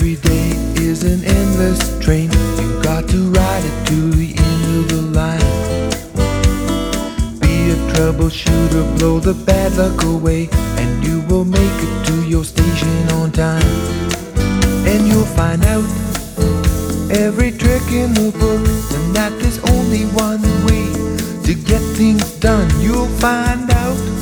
Every day is an endless train. You got to ride it to the end of the line. Be a troubleshooter, blow the bad luck away, and you will make it to your station on time. And you'll find out every trick in the book, and that there's only one way to get things done. You'll find out